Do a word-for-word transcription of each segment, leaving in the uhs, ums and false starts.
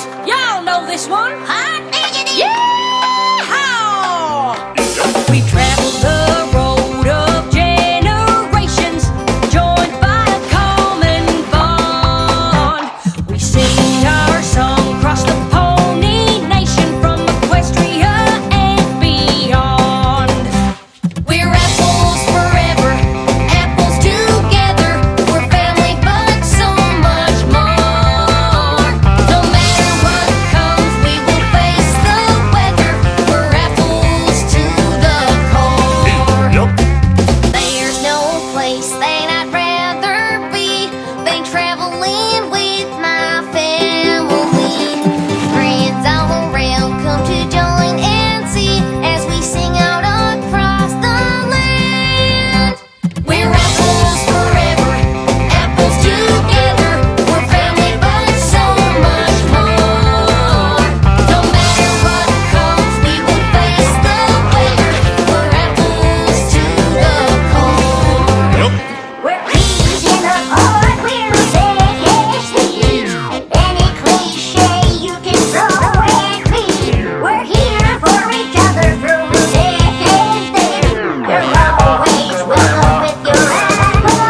apples. Y'all know this one. Hot diggity! Yeehaw! We traveled the road of generations, joined by a common bond. We sing our song across the Pony Nation, from Equestria and beyond. We're apples forever, apples together. We're family, but so much more. No matter what comes, we will face the weather. We're apples to the core. There's no place that I'd rather be than traveling with my family. Friends all around come to join and see as we sing out across the land. We're apples forever, apples together. We're family, but so much more. No matter what comes, we will face the weather. We're apples to the core. We're peas in the pod, we're fish thieves. Any cliche you can throw at me. We're here for each other through thick and thin. You're always welcome with your apple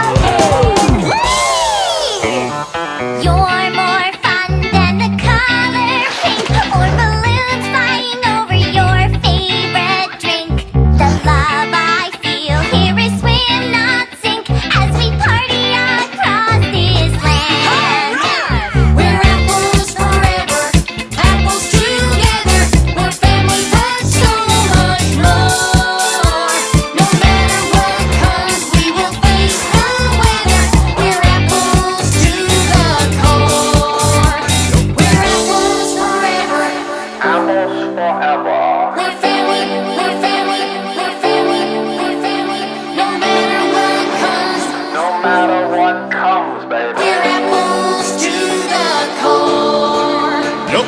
tea. You're more fun than the color pink, or balloons flying over your favorite drink. The love I feel here is swim, not sink, as we party across this land. We're apples forever, apples together. We're family, but so much more. No matter what comes, we will face the weather. We're apples to the core. We're apples forever. Apples forever. We're family, we're family, we're family, we're family. No matter what comes, No matter what comes, baby. we're apples to the core.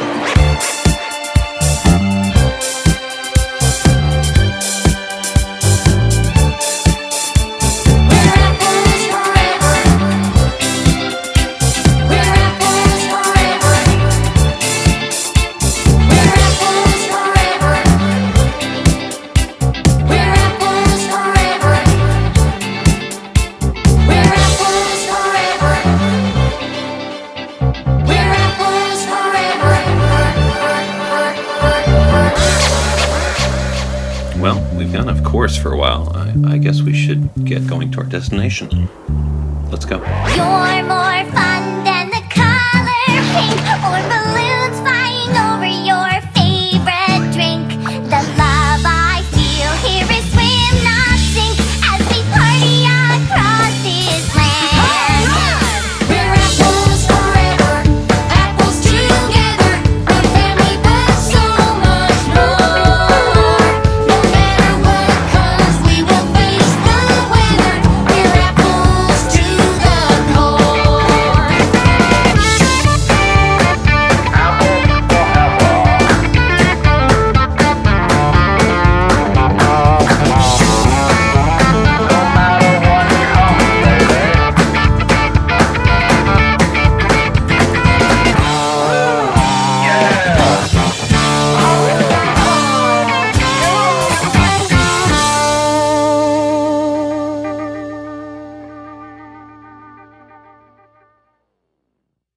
We're apples forever. We're apples forever. We're apples forever. We're apples forever. We're apples forever. We're apples forever. Well, we've gone off course for a while. I, I guess we should get going to our destination. Let's go. You're more